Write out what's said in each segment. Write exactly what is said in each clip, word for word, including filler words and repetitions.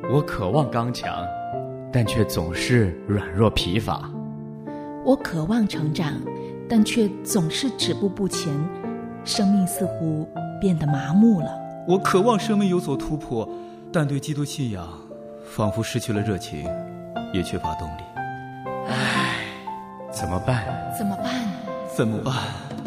我渴望刚强，但却总是软弱疲乏。 我渴望成长，但却总是止步不前，生命似乎变得麻木了。 我渴望生命有所突破，但对基督信仰仿佛失去了热情，也缺乏动力。 唉，怎么办？ 怎么办？ 怎么办？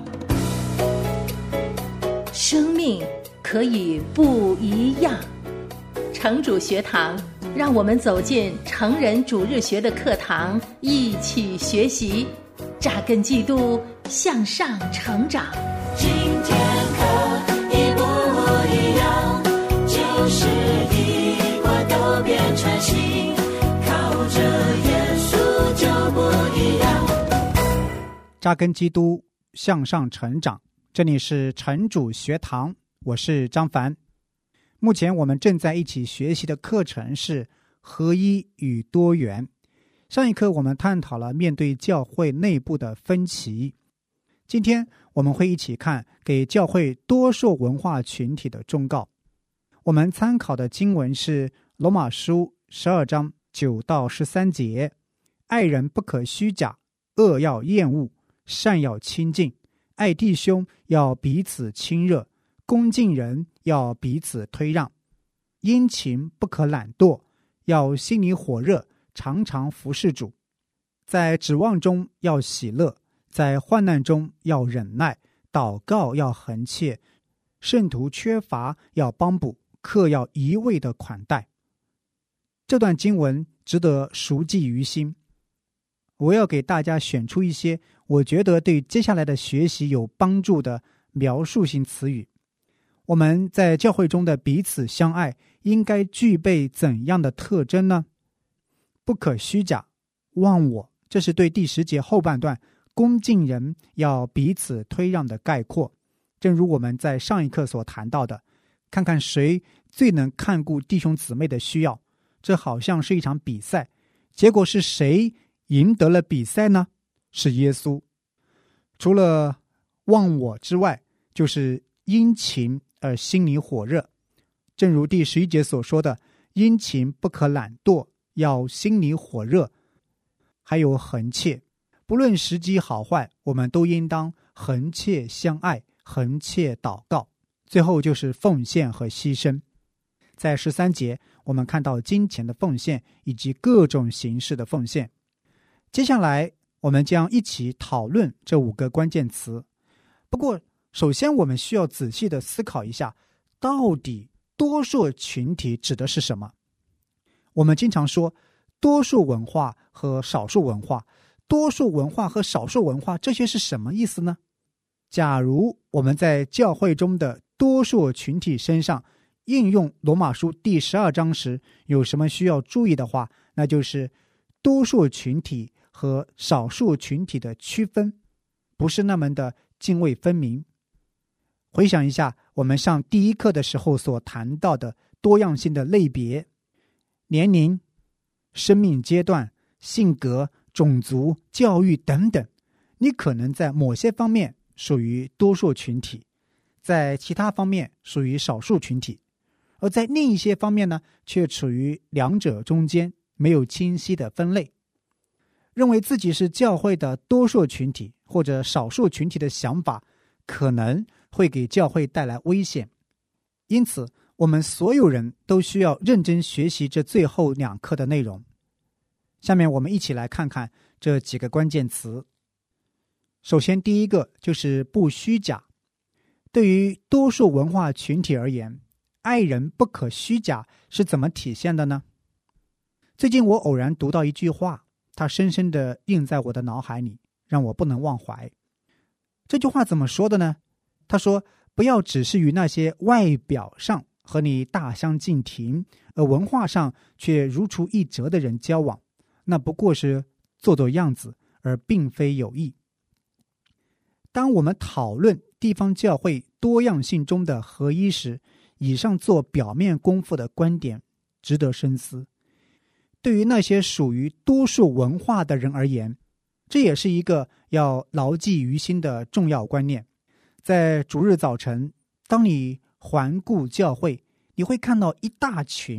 生命可以不一样。城主学堂，让我们走进成人主日学的课堂，一起学习，扎根基督，向上成长。 今天可以不一样，就是一块都变成新，靠着耶稣就不一样。 扎根基督，向上成长。这里是城主学堂，我是张凡。目前我们正在一起学习的课程是合一与多元。上一课我们探讨了面对教会内部的分歧，今天我们会一起看给教会多数文化群体的忠告。我们参考的经文是罗马书十二章九到十三节，爱人不可虚假，恶要厌恶，善要亲近，爱弟兄要彼此亲热，恭敬人要彼此推让，殷勤不可懒惰，要心里火热，常常服侍主，在指望中要喜乐，在患难中要忍耐，祷告要恒切，圣徒缺乏要帮补，客要一味的款待。这段经文值得熟记于心。我要给大家选出一些我觉得对接下来的学习有帮助的描述性词语。我们在教会中的彼此相爱应该具备怎样的特征呢？不可虚假，忘我，这是对第十节后半段恭敬人要彼此推让的概括。正如我们在上一课所谈到的，看看谁最能看顾弟兄姊妹的需要，这好像是一场比赛，结果是谁赢得了比赛呢？是耶稣。除了忘我之外，就是殷勤而心里火热。正如第十一节所说的，殷勤不可懒惰，要心里火热。还有恒切，不论时机好坏，我们都应当恒切相爱，恒切祷告。最后就是奉献和牺牲。在十三节，我们看到金钱的奉献以及各种形式的奉献。接下来我们将一起讨论这五个关键词。不过首先我们需要仔细的思考一下，到底多数群体指的是什么？我们经常说多数文化和少数文化，多数文化和少数文化，这些是什么意思呢？假如我们在教会中的多数群体身上应用罗马书第十二章时，有什么需要注意的话，那就是多数群体和少数群体的区分不是那么的泾渭分明。回想一下我们上第一课的时候所谈到的多样性的类别，年龄、生命阶段、性格、种族、教育等等，你可能在某些方面属于多数群体，在其他方面属于少数群体，而在另一些方面呢，却处于两者中间，没有清晰的分类。认为自己是教会的多数群体或者少数群体的想法，可能会给教会带来危险。因此我们所有人都需要认真学习这最后两课的内容。下面我们一起来看看这几个关键词。首先第一个就是不虚假。对于多数文化群体而言，爱人不可虚假是怎么体现的呢？最近我偶然读到一句话，它深深地印在我的脑海里，让我不能忘怀。这句话怎么说的呢？他说，不要只是与那些外表上和你大相径庭，而文化上却如出一辙的人交往，那不过是做做样子，而并非有意。当我们讨论地方教会多样性中的合一时，以上做表面功夫的观点值得深思。对于那些属于多数文化的人而言，这也是一个要牢记于心的重要观念。在主日早晨，当你环顾教会，你会看到一大群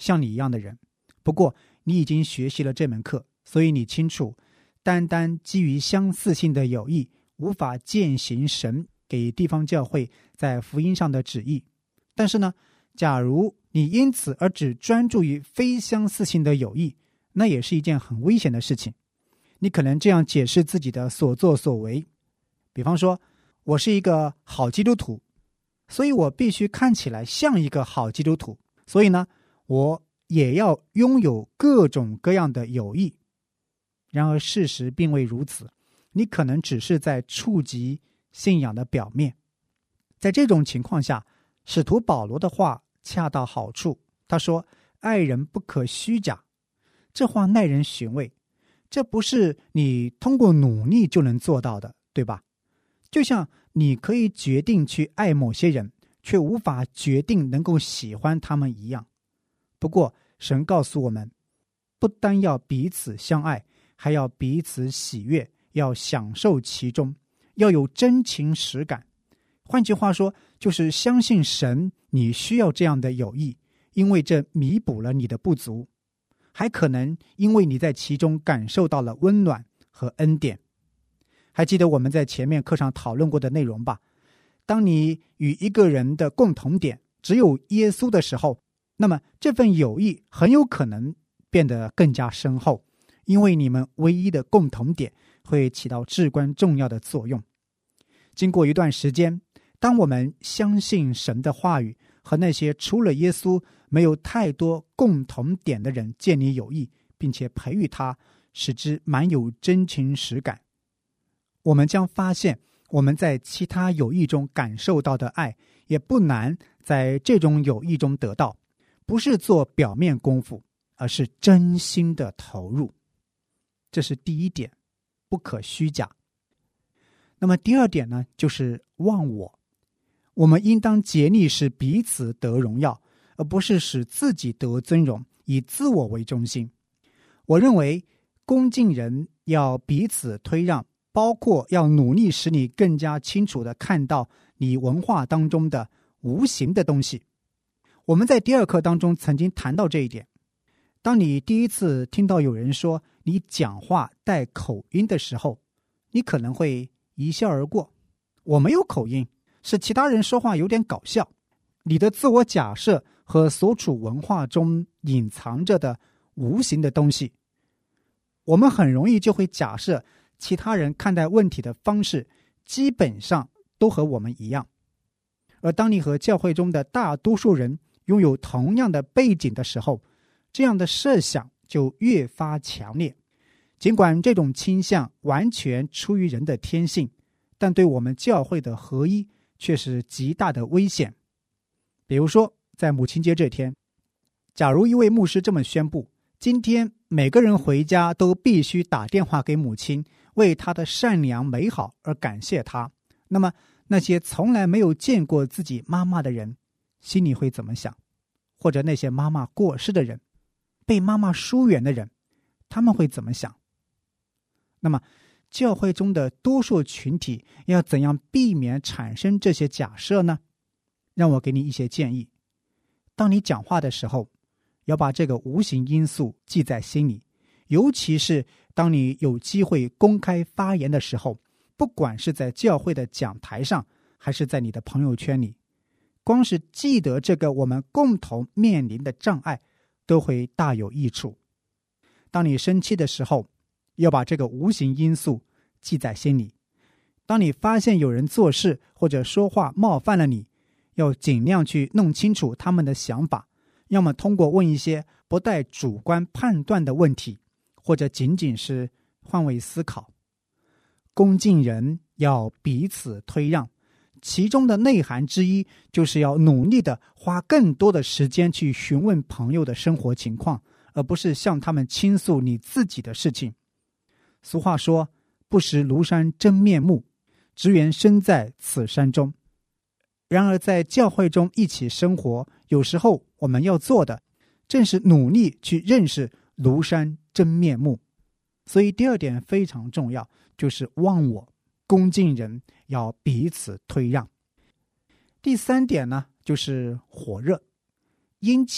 像你一样的人。不过你已经学习了这门课，所以你清楚，单单基于相似性的友谊无法践行神给地方教会在福音上的旨意。但是呢，假如你因此而只专注于非相似性的友谊，那也是一件很危险的事情。你可能这样解释自己的所作所为，比方说，我是一个好基督徒，所以我必须看起来像一个好基督徒，所以呢，我也要拥有各种各样的友谊。然而事实并未如此，你可能只是在触及信仰的表面。在这种情况下，使徒保罗的话恰到好处，他说，爱人不可虚假。这话耐人寻味，这不是你通过努力就能做到的，对吧？就像你可以决定去爱某些人，却无法决定能够喜欢他们一样。不过神告诉我们，不单要彼此相爱，还要彼此喜悦，要享受其中，要有真情实感。换句话说，就是相信神，你需要这样的友谊，因为这弥补了你的不足，还可能因为你在其中感受到了温暖和恩典。还记得我们在前面课上讨论过的内容吧？当你与一个人的共同点只有耶稣的时候，那么这份友谊很有可能变得更加深厚，因为你们唯一的共同点会起到至关重要的作用。经过一段时间，当我们相信神的话语，和那些除了耶稣没有太多共同点的人建立友谊，并且培育他，使之满有真情实感，我们将发现我们在其他友谊中感受到的爱，也不难在这种友谊中得到，不是做表面功夫，而是真心的投入。这是第一点，不可虚假。那么第二点呢，就是忘我。我们应当竭力使彼此得荣耀，而不是使自己得尊荣，以自我为中心。我认为恭敬人要彼此推让，包括要努力使你更加清楚地看到你文化当中的无形的东西。我们在第二课当中曾经谈到这一点。当你第一次听到有人说你讲话带口音的时候，你可能会一笑而过。我没有口音，是其他人说话有点搞笑。你的自我假设和所处文化中隐藏着的无形的东西，我们很容易就会假设其他人看待问题的方式基本上都和我们一样。而当你和教会中的大多数人拥有同样的背景的时候，这样的设想就越发强烈。尽管这种倾向完全出于人的天性，但对我们教会的合一却是极大的危险。比如说，在母亲节这天，假如一位牧师这么宣布，今天每个人回家都必须打电话给母亲，为她的善良美好而感谢她，那么那些从来没有见过自己妈妈的人心里会怎么想？或者那些妈妈过世的人，被妈妈疏远的人，他们会怎么想？那么教会中的多数群体要怎样避免产生这些假设呢？让我给你一些建议。当你讲话的时候，要把这个无形因素记在心里，尤其是当你有机会公开发言的时候，不管是在教会的讲台上，还是在你的朋友圈里，光是记得这个我们共同面临的障碍，都会大有益处。当你生气的时候，要把这个无形因素记在心里。当你发现有人做事或者说话冒犯了你，要尽量去弄清楚他们的想法，要么通过问一些不带主观判断的问题，或者仅仅是换位思考。恭敬人要彼此推让，其中的内涵之一就是要努力的花更多的时间去询问朋友的生活情况，而不是向他们倾诉你自己的事情。俗话说，不识庐山真面目，只缘身在此山中。然而在教会中一起生活，有时候我们要做的正是努力去认识庐山真面目。所以第二点非常重要，就是忘我，恭敬人要彼此推让。第三点呢，就是火热。殷勤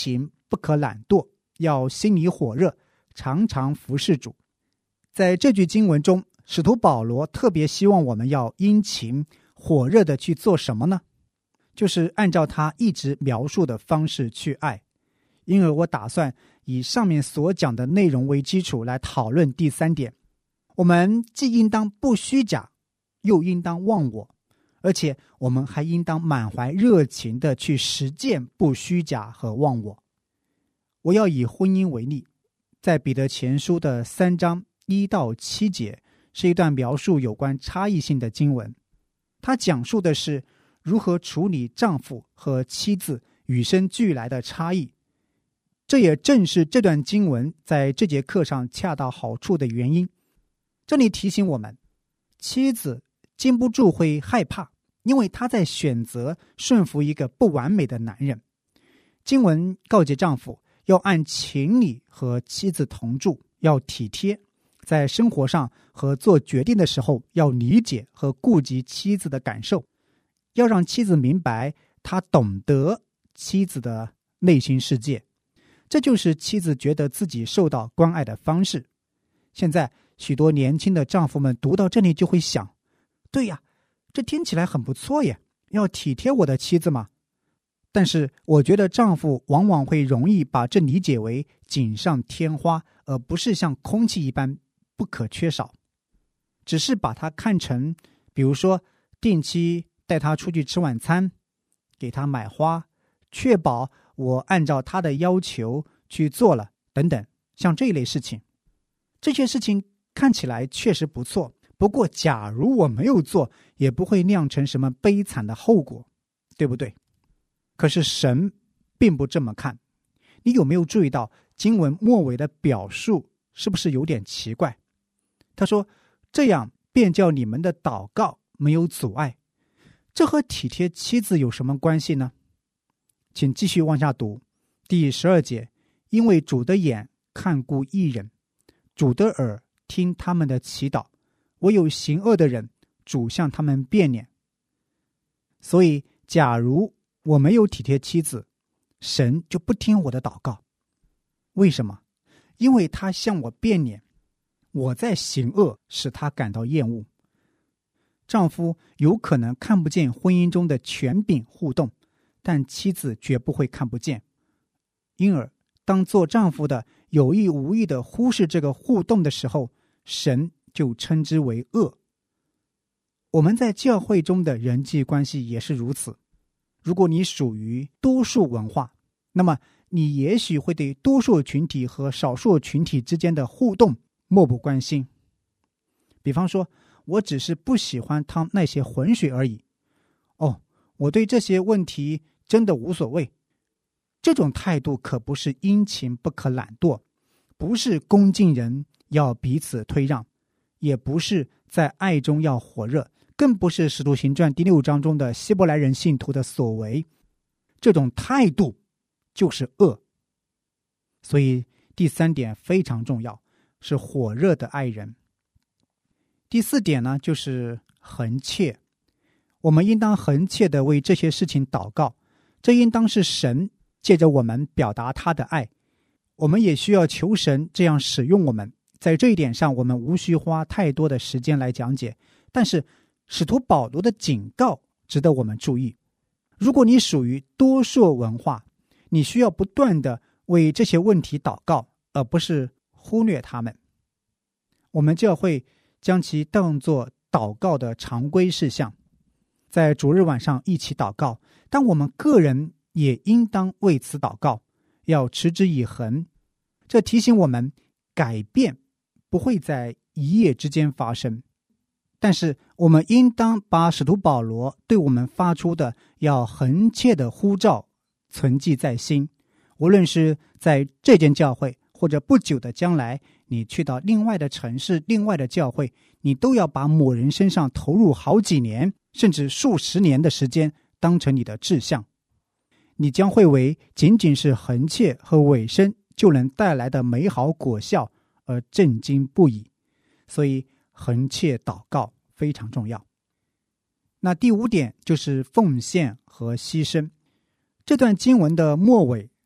不可懒惰，要心里火热，常常服侍主。在这句经文中，使徒保罗特别希望我们要殷勤火热的去做什么呢？就是按照他一直描述的方式去爱。因而我打算以上面所讲的内容为基础来讨论第三点。我们既应当不虚假，又应当忘我，而且我们还应当满怀热情的去实践不虚假和忘我。我要以婚姻为例，在彼得前书的三章一到七节是一段描述有关差异性的经文，它讲述的是如何处理丈夫和妻子与生俱来的差异。这也正是这段经文在这节课上恰到好处的原因。这里提醒我们，妻子禁不住会害怕，因为她在选择顺服一个不完美的男人。经文告诫丈夫要按情理和妻子同住，要体贴，在生活上和做决定的时候要理解和顾及妻子的感受，要让妻子明白他懂得妻子的内心世界。这就是妻子觉得自己受到关爱的方式。现在许多年轻的丈夫们读到这里就会想，对呀，这听起来很不错耶，要体贴我的妻子吗？但是我觉得丈夫往往会容易把这理解为锦上添花，而不是像空气一般不可缺少。只是把它看成，比如说定期带他出去吃晚餐，给他买花，确保我按照他的要求去做了等等，像这一类事情。这些事情看起来确实不错，不过假如我没有做，也不会酿成什么悲惨的后果，对不对？可是神并不这么看。你有没有注意到经文末尾的表述是不是有点奇怪？他说，这样便叫你们的祷告没有阻碍。这和体贴妻子有什么关系呢？请继续往下读，第十二节，因为主的眼看顾义人，主的耳听他们的祈祷，唯有行恶的人，主向他们变脸。所以假如我没有体贴妻子，神就不听我的祷告。为什么？因为他向我变脸，我在行恶，使他感到厌恶。丈夫有可能看不见婚姻中的权柄互动，但妻子绝不会看不见。因而当做丈夫的有意无意的忽视这个互动的时候，神就称之为恶。我们在教会中的人际关系也是如此。如果你属于多数文化，那么你也许会对多数群体和少数群体之间的互动漠不关心。比方说，我只是不喜欢趟那些浑水而已。哦，我对这些问题真的无所谓。这种态度可不是殷勤不可懒惰，不是恭敬人要彼此推让，也不是在爱中要火热，更不是使徒行传第六章中的希伯来人信徒的所为。这种态度就是恶。所以第三点非常重要，是火热的爱人。第四点呢，就是恒切。我们应当恒切地为这些事情祷告，这应当是神借着我们表达他的爱。我们也需要求神这样使用我们。在这一点上，我们无需花太多的时间来讲解，但是使徒保罗的警告值得我们注意。如果你属于多数文化，你需要不断地为这些问题祷告，而不是忽略他们。我们教会将其当作祷告的常规事项，在主日晚上一起祷告，但我们个人也应当为此祷告，要持之以恒。这提醒我们，改变不会在一夜之间发生，但是我们应当把使徒保罗对我们发出的要恒切的呼召存记在心。无论是在这间教会，或者不久的将来你去到另外的城市，另外的教会，你都要把某人身上投入好几年甚至数十年的时间当成你的志向。你将会为仅仅是恒切和委身就能带来的美好果效而震惊不已。所以恒切祷告非常重要。那第五点就是奉献和牺牲。这段经文的末尾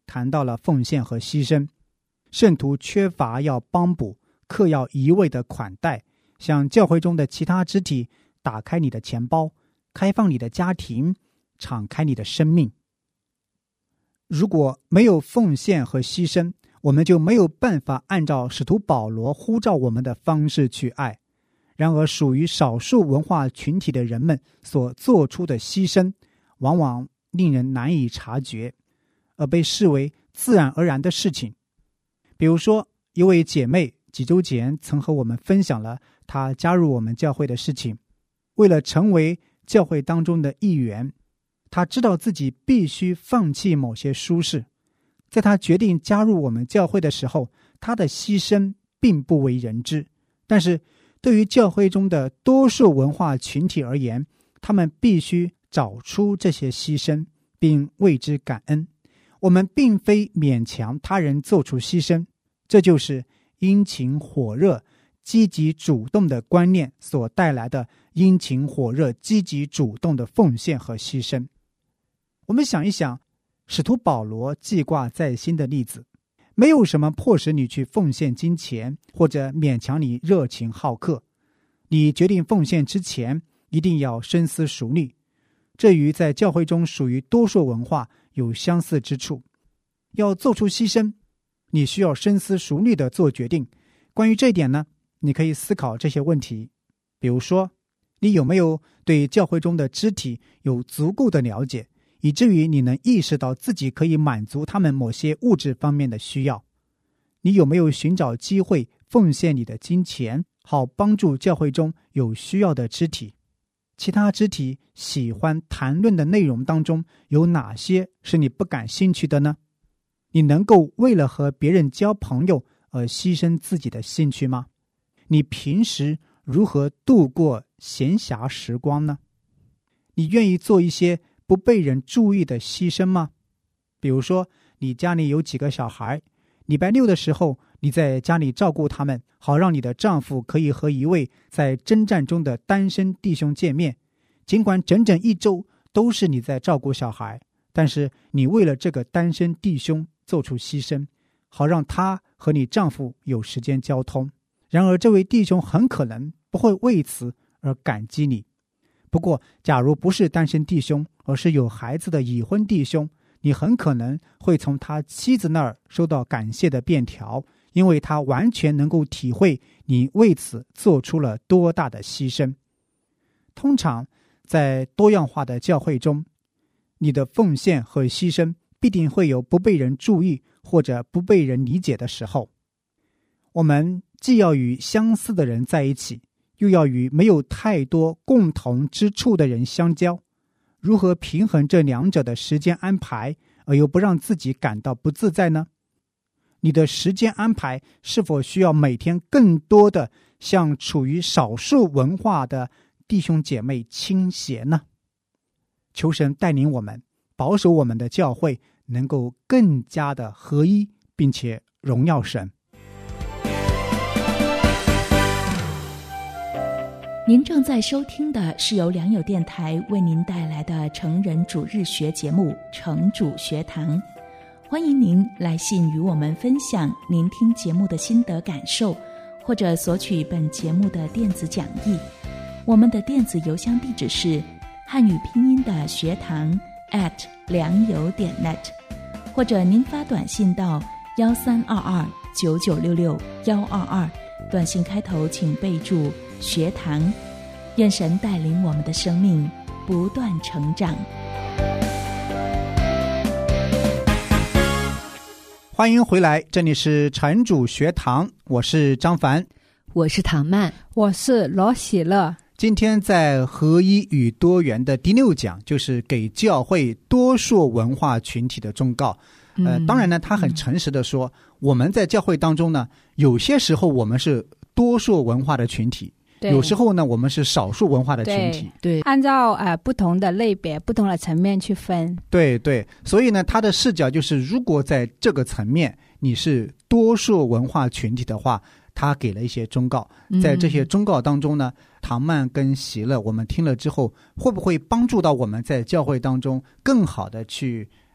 谈到了奉献和牺牲。圣徒缺乏要帮补，客要一味的款待，向教会中的其他肢体打开你的钱包，开放你的家庭，敞开你的生命。如果没有奉献和牺牲，我们就没有办法按照使徒保罗呼召我们的方式去爱。然而属于少数文化群体的人们所做出的牺牲，往往令人难以察觉，而被视为自然而然的事情。比如说，一位姐妹几周前曾和我们分享了她加入我们教会的事情。为了成为教会当中的一员，她知道自己必须放弃某些舒适。在她决定加入我们教会的时候，她的牺牲并不为人知，但是对于教会中的多数文化群体而言，他们必须找出这些牺牲并为之感恩。我们并非勉强他人做出牺牲，这就是殷勤火热积极主动的观念所带来的殷勤火热积极主动的奉献和牺牲。我们想一想使徒保罗记挂在心的例子，没有什么迫使你去奉献金钱，或者勉强你热情好客。你决定奉献之前，一定要深思熟虑。这与在教会中属于多数文化有相似之处。要做出牺牲，你需要深思熟虑地做决定。关于这一点呢，你可以思考这些问题。比如说，你有没有对教会中的肢体有足够的了解，以至于你能意识到自己可以满足他们某些物质方面的需要？你有没有寻找机会奉献你的金钱，好帮助教会中有需要的肢体？其他肢体喜欢谈论的内容当中，有哪些是你不感兴趣的呢？你能够为了和别人交朋友而牺牲自己的兴趣吗？你平时如何度过闲暇时光呢？你愿意做一些不被人注意的牺牲吗？比如说，你家里有几个小孩，礼拜六的时候你在家里照顾他们，好让你的丈夫可以和一位在征战中的单身弟兄见面。尽管整整一周都是你在照顾小孩，但是你为了这个单身弟兄做出牺牲，好让他和你丈夫有时间交通。然而这位弟兄很可能不会为此而感激你。不过假如不是单身弟兄，而是有孩子的已婚弟兄，你很可能会从他妻子那儿收到感谢的便条，因为他完全能够体会你为此做出了多大的牺牲。通常在多样化的教会中，你的奉献和牺牲必定会有不被人注意或者不被人理解的时候。我们既要与相似的人在一起，又要与没有太多共同之处的人相交，如何平衡这两者的时间安排，而又不让自己感到不自在呢？你的时间安排是否需要每天更多的向处于少数文化的弟兄姐妹倾斜呢？求神带领我们，保守我们的教会能够更加的合一，并且荣耀神。 您正在收听的是由良友电台为您带来的成人主日学节目《成主学堂》。欢迎您来信与我们分享您听节目的心得感受，或者索取本节目的电子讲义。我们的电子邮箱地址是汉语拼音的学堂 at 良友点 net， 或者您发短信到幺三二二九九六六幺二二，短信开头请备注学堂。愿神带领我们的生命不断成长。 欢迎回来，这里是城主学堂，我是张凡， 我是唐曼， 我是罗喜乐。 今天在合一与多元的第六讲，就是给教会多数文化群体的忠告。呃，当然呢，他很诚实的说，嗯、我们在教会当中呢，有些时候我们是多数文化的群体，有时候呢，我们是少数文化的群体。 对，对按照呃不同的类别、不同的层面去分。对对，所以呢，他的视角就是，如果在这个层面你是多数文化群体的话，他给了一些忠告。在这些忠告当中呢，嗯、唐曼跟喜乐，我们听了之后，会不会帮助到我们在教会当中更好的去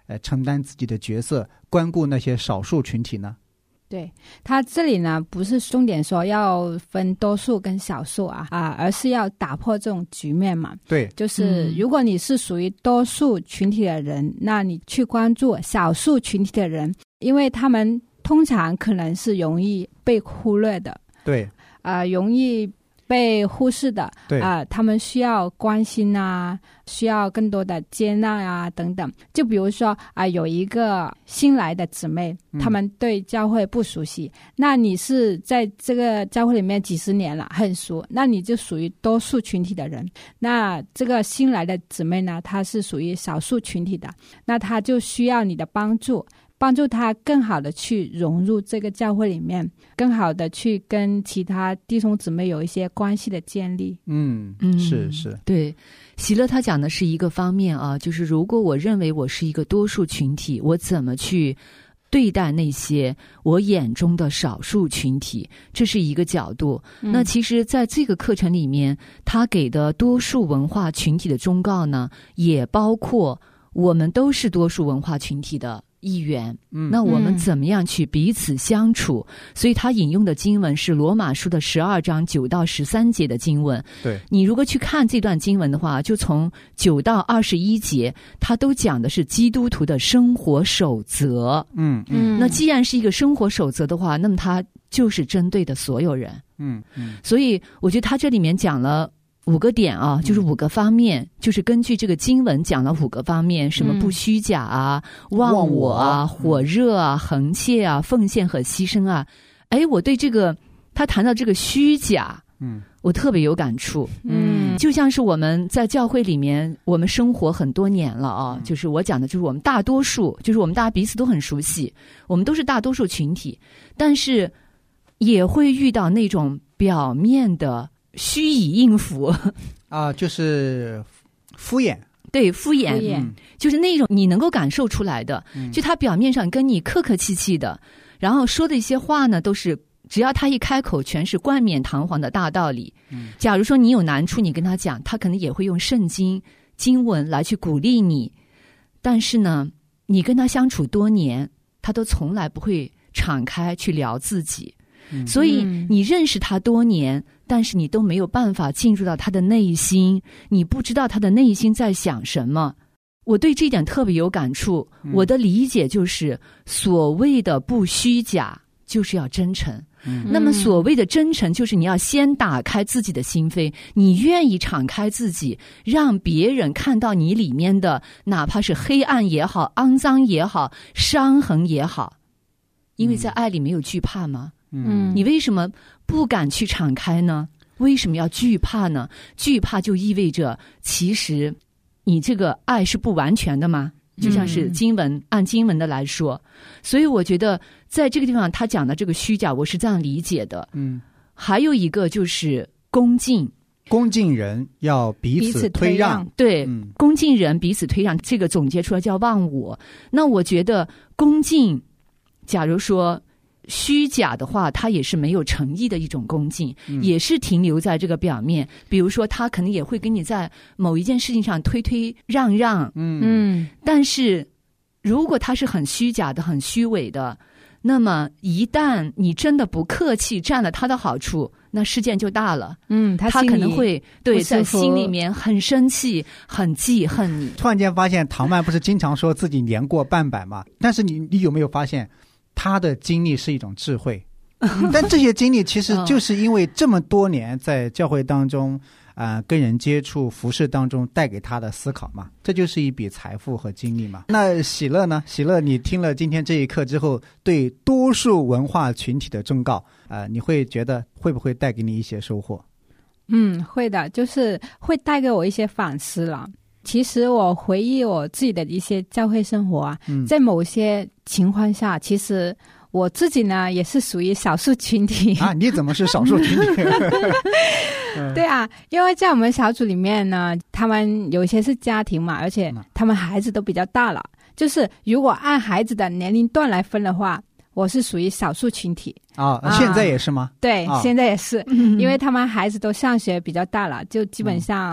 呃承担自己的角色，关顾那些少数群体呢？ 对，他这里呢不是重点说要分多数跟少数啊啊，而是要打破这种局面嘛。 对， 就是如果你是属于多数群体的人，嗯、那你去关注少数群体的人，因为他们通常可能是容易被忽略的， 对， 啊、呃，容易被忽视的， 对啊、呃，他们需要关心啊，需要更多的接纳啊，等等。就比如说啊、呃，有一个新来的姊妹， 嗯、 他们对教会不熟悉，那你是在这个教会里面几十年了，很熟，那你就属于多数群体的人。那这个新来的姊妹呢，她是属于少数群体的，那她就需要你的帮助。帮助他更好的去融入这个教会里面，更好的去跟其他弟兄姊妹有一些关系的建立。 嗯嗯， 是是， 对。喜乐他讲的是一个方面啊，就是如果我认为我是一个多数群体，我怎么去对待那些我眼中的少数群体，这是一个角度。嗯、那其实在这个课程里面，他给的多数文化群体的忠告呢，也包括我们都是多数文化群体的一员， 嗯， 那我们怎么样去彼此相处？嗯、所以他引用的经文是罗马书的十二章九到十三节的经文。 对， 你如果去看这段经文的话，就从九到二十一节，他都讲的是基督徒的生活守则。 嗯嗯， 那既然是一个生活守则的话，那么他就是针对的所有人。 嗯嗯， 所以我觉得他这里面讲了五个点啊，就是五个方面，嗯、就是根据这个经文讲了五个方面，什么不虚假啊、嗯、忘我啊、火热啊、恒切啊、奉献和牺牲啊。哎，我对这个他谈到这个虚假， 嗯， 我特别有感触。嗯，就像是我们在教会里面，我们生活很多年了啊，嗯、就是我讲的，就是我们大多数，就是我们大家彼此都很熟悉，我们都是大多数群体，但是也会遇到那种表面的虚以应付啊，就是敷衍， 对，敷衍， 敷衍、 嗯、就是那种你能够感受出来的，嗯、就他表面上跟你客客气气的，然后说的一些话呢，都是只要他一开口，全是冠冕堂皇的大道理。嗯、假如说你有难处，你跟他讲，他可能也会用圣经经文来去鼓励你，但是呢，你跟他相处多年，他都从来不会敞开去聊自己。所以你认识他多年，嗯、但是你都没有办法进入到他的内心，你不知道他的内心在想什么。我对这一点特别有感触。嗯、我的理解就是，所谓的不虚假，就是要真诚。嗯、那么所谓的真诚，就是你要先打开自己的心扉，你愿意敞开自己，让别人看到你里面的，哪怕是黑暗也好，肮脏也好，伤痕也好。因为在爱里没有惧怕吗？嗯，你为什么不敢去敞开呢？为什么要惧怕呢？惧怕就意味着，其实你这个爱是不完全的嘛，就像是经文、嗯、按经文的来说。所以我觉得在这个地方他讲的这个虚假，我是这样理解的。嗯，还有一个就是恭敬， 恭敬人要彼此推让， 对，嗯、恭敬人彼此推让，这个总结出来叫忘我。那我觉得恭敬，假如说虚假的话，它也是没有诚意的一种恭敬，嗯、也是停留在这个表面。比如说，他可能也会跟你在某一件事情上推推让让，嗯嗯。但是，如果他是很虚假的、很虚伪的，那么一旦你真的不客气，占了他的好处，那事件就大了。嗯，他他可能会对在心里面很生气、很记恨你。 突然间发现，唐曼不是经常说自己年过半百吗？但是你你有没有发现？他的经历是一种智慧，但这些经历其实就是因为这么多年在教会当中啊、呃、跟人接触服事当中带给他的思考嘛，这就是一笔财富和经历嘛。那喜乐呢？喜乐，你听了今天这一课之后，对多数文化群体的忠告啊、呃，你会觉得会不会带给你一些收获？ 嗯，会的，就是会带给我一些反思了。其实我回忆我自己的一些教会生活啊，嗯、在某些情况下，其实我自己呢也是属于少数群体啊。你怎么是少数群体？ 对啊，因为在我们小组里面呢，他们有些是家庭嘛，而且他们孩子都比较大了。就是如果按孩子的年龄段来分的话，我是属于少数群体啊。现在也是吗？ 对， 啊、 现在也是，嗯、因为他们孩子都上学比较大了，就基本上。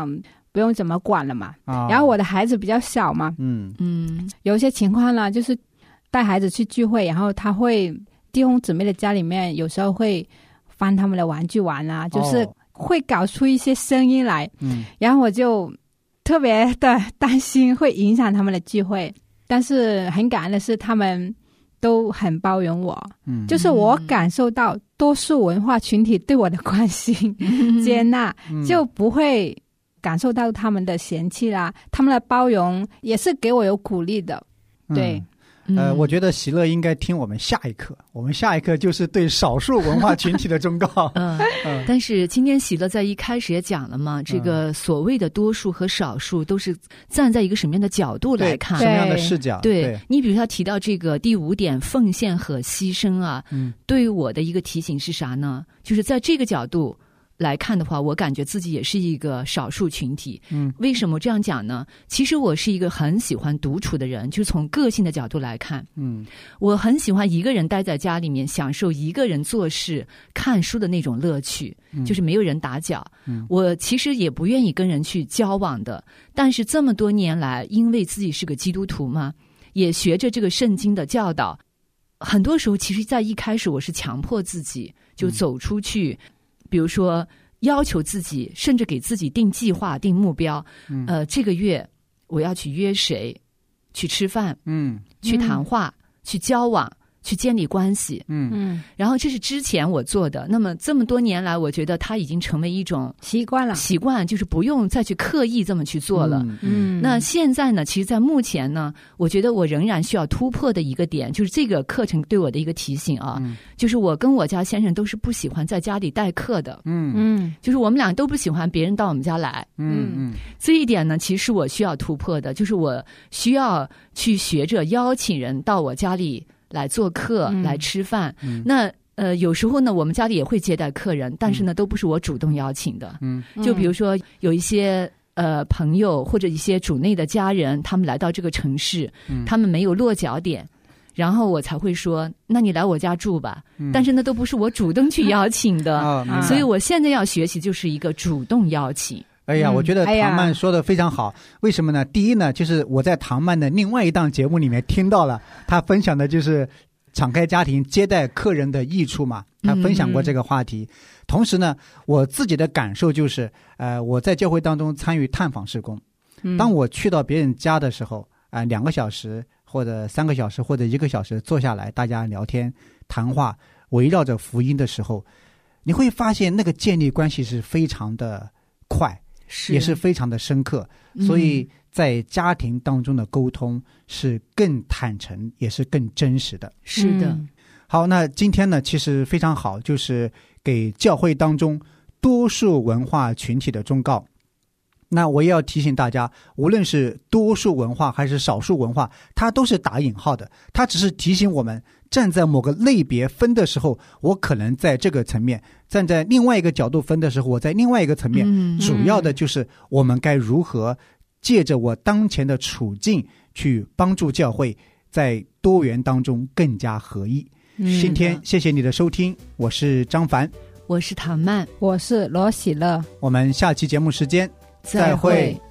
不用怎么管了嘛。 啊， 然后我的孩子比较小嘛， 嗯嗯有一些情况呢，就是带孩子去聚会，然后他会弟兄姊妹的家里面有时候会翻他们的玩具玩啊，就是哦会搞出一些声音来， 嗯然后我就特别的担心会影响他们的聚会。但是很感恩的是他们都很包容我， 嗯， 就是我感受到多数文化群体对我的关心、接纳， 嗯就不会感受到他们的嫌弃啦，他们的包容也是给我有鼓励的。对， 嗯呃， 嗯我觉得喜乐应该听我们下一课，我们下一课就是对少数文化群体的忠告。 嗯， 嗯但是今天喜乐在一开始也讲了嘛，这个所谓的多数和少数都是站在一个什么样的角度来看什？么样的视角？ 对对， 你比如他提到这个第五点奉献和牺牲啊， 嗯对于我的一个提醒是啥呢？就是在这个角度来看的话，我感觉自己也是一个少数群体。 嗯， 为什么这样讲呢？其实我是一个很喜欢独处的人，就是从个性的角度来看， 嗯我很喜欢一个人待在家里面，享受一个人做事、看书的那种乐趣， 嗯就是没有人打搅。 嗯我其实也不愿意跟人去交往的，但是这么多年来，因为自己是个基督徒嘛，也学着这个圣经的教导，很多时候其实在一开始我是强迫自己就走出去，比如说要求自己，甚至给自己定计划、定目标。 嗯呃，这个月我要去约谁，去吃饭， 嗯去谈话，去交往，去建立关系。 嗯嗯， 然后这是之前我做的，那么这么多年来，我觉得它已经成为一种习惯了。 习惯，就是不用再去刻意这么去做了。 嗯嗯， 那现在呢，其实在目前呢，我觉得我仍然需要突破的一个点，就是这个课程对我的一个提醒啊， 嗯就是我跟我家先生都是不喜欢在家里待客的， 嗯嗯就是我们俩都不喜欢别人到我们家来。 嗯嗯这一点呢，其实我需要突破的，就是我需要去学着邀请人到我家里来做客、 嗯来吃饭。 嗯那呃，有时候呢，我们家里也会接待客人，但是呢，都不是我主动邀请的。 嗯就比如说有一些呃朋友或者一些主内的家人，他们来到这个城市， 嗯他们没有落脚点。然后我才会说，那你来我家住吧。 嗯但是那都不是我主动去邀请的， 啊，明白所以我现在要学习就是一个主动邀请。 哎呀， 嗯我觉得哎呀唐曼说的非常好。为什么呢？第一呢，就是我在唐曼的另外一档节目里面听到了，他分享的就是敞开家庭接待客人的益处嘛，他分享过这个话题。同时呢，我自己的感受就是，呃，我在教会当中参与探访事工， 嗯当我去到别人家的时候，啊、两个小时或者三个小时或者一个小时坐下来，大家聊天谈话，围绕着福音的时候，你会发现那个建立关系是非常的快。 是也是非常的深刻，所以在家庭当中的沟通是更坦诚，也是更真实的。 是的， 嗯好，那今天呢，其实非常好，就是给教会当中多数文化群体的忠告。那我也要提醒大家，无论是多数文化还是少数文化，它都是打引号的，它只是提醒我们站在某个类别分的时候，我可能在这个层面；站在另外一个角度分的时候，我在另外一个层面。 嗯主要的就是我们该如何借着我当前的处境去帮助教会在多元当中更加合一。 嗯今天谢谢你的收听，我是张凡， 我是唐曼， 我是罗喜乐。 我们下期节目时间再会。